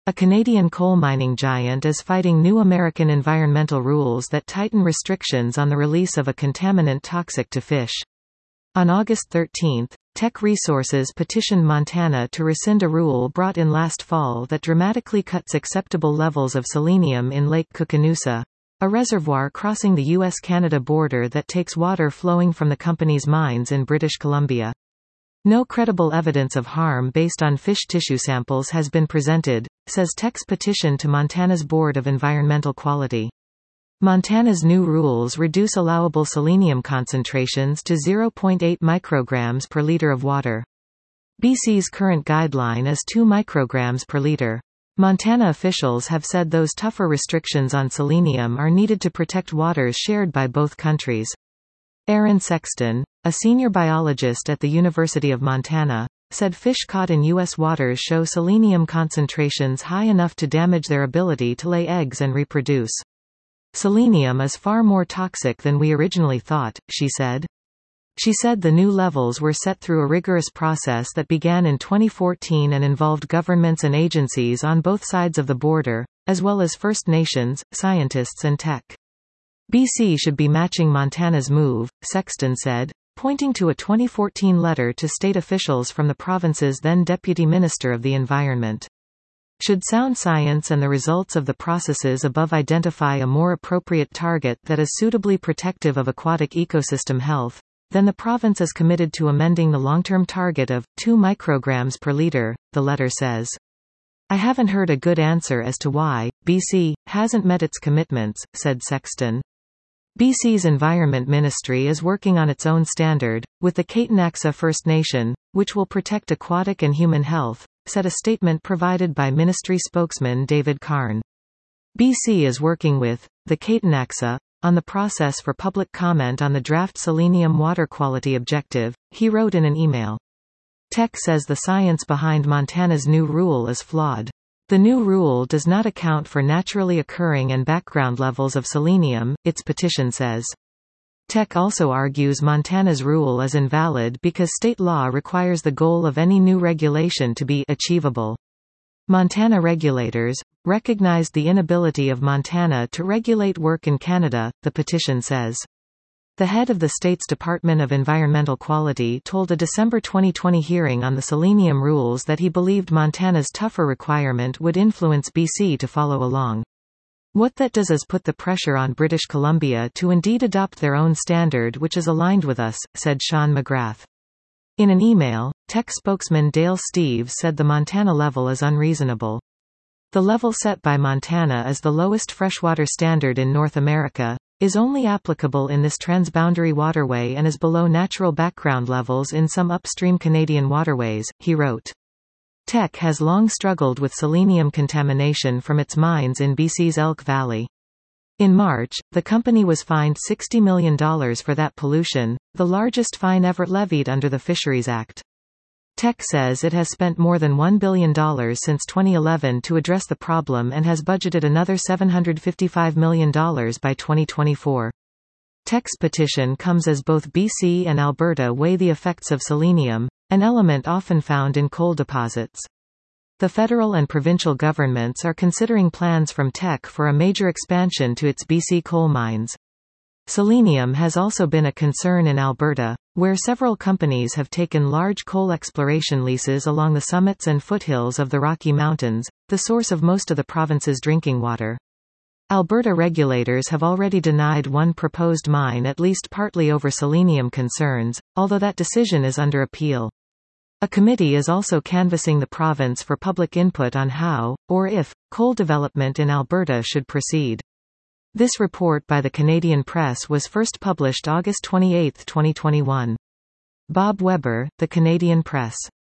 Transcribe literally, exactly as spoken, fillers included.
A Canadian coal mining giant is fighting new American environmental rules that tighten restrictions on the release of a contaminant toxic to fish. On August thirteenth, Teck Resources petitioned Montana to rescind a rule brought in last fall that dramatically cuts acceptable levels of selenium in Lake Koocanusa, a reservoir crossing the U S Canada border that takes water flowing from the company's mines in British Columbia. No credible evidence of harm based on fish tissue samples has been presented, says Teck's petition to Montana's Board of Environmental Quality. Montana's new rules reduce allowable selenium concentrations to zero point eight micrograms per liter of water. B C's current guideline is two micrograms per liter. Montana officials have said those tougher restrictions on selenium are needed to protect waters shared by both countries. Aaron Sexton, a senior biologist at the University of Montana, said fish caught in U S waters show selenium concentrations high enough to damage their ability to lay eggs and reproduce. Selenium is far more toxic than we originally thought, she said. She said the new levels were set through a rigorous process that began in twenty fourteen and involved governments and agencies on both sides of the border, as well as First Nations, scientists and Teck. B C should be matching Montana's move, Sexton said, pointing to a twenty fourteen letter to state officials from the province's then Deputy Minister of the Environment. Should sound science and the results of the processes above identify a more appropriate target that is suitably protective of aquatic ecosystem health, then the province is committed to amending the long-term target of two micrograms per liter, the letter says. I haven't heard a good answer as to why B C hasn't met its commitments, said Sexton. B C's Environment Ministry is working on its own standard, with the Kaitinaxa First Nation, which will protect aquatic and human health, said a statement provided by ministry spokesman David Karn. B C is working with the Kaitinaxa on the process for public comment on the draft selenium water quality objective, he wrote in an email. Teck says the science behind Montana's new rule is flawed. The new rule does not account for naturally occurring and background levels of selenium, its petition says. Teck also argues Montana's rule is invalid because state law requires the goal of any new regulation to be achievable. Montana regulators recognized the inability of Montana to regulate work in Canada, the petition says. The head of the state's Department of Environmental Quality told a December twenty twenty hearing on the selenium rules that he believed Montana's tougher requirement would influence B C to follow along. What that does is put the pressure on British Columbia to indeed adopt their own standard which is aligned with us, said Sean McGrath. In an email, Teck spokesman Dale Steeves said the Montana level is unreasonable. The level set by Montana as the lowest freshwater standard in North America, is only applicable in this transboundary waterway and is below natural background levels in some upstream Canadian waterways, he wrote. Teck has long struggled with selenium contamination from its mines in B C's Elk Valley. In March, the company was fined sixty million dollars for that pollution, the largest fine ever levied under the Fisheries Act. Teck says it has spent more than one billion dollars since twenty eleven to address the problem and has budgeted another seven hundred fifty-five million dollars by twenty twenty-four. Teck's petition comes as both B C and Alberta weigh the effects of selenium, an element often found in coal deposits. The federal and provincial governments are considering plans from Teck for a major expansion to its B C coal mines. Selenium has also been a concern in Alberta, where several companies have taken large coal exploration leases along the summits and foothills of the Rocky Mountains, the source of most of the province's drinking water. Alberta regulators have already denied one proposed mine at least partly over selenium concerns, although that decision is under appeal. A committee is also canvassing the province for public input on how, or if, coal development in Alberta should proceed. This report by the Canadian Press was first published August twenty-eighth, twenty twenty-one. Bob Weber, The Canadian Press.